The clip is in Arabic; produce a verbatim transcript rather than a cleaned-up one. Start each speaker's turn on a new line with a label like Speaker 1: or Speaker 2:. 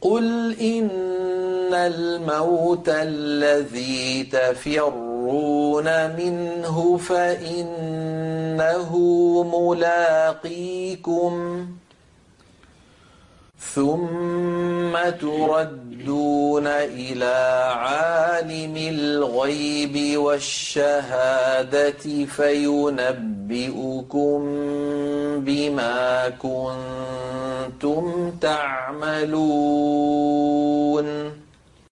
Speaker 1: قل إن الموت الذي تفرون منه فإنه ملاقيكم ثم تردون إلى عالم الغيب والشهادة فينبئكم بما كنتم تعملون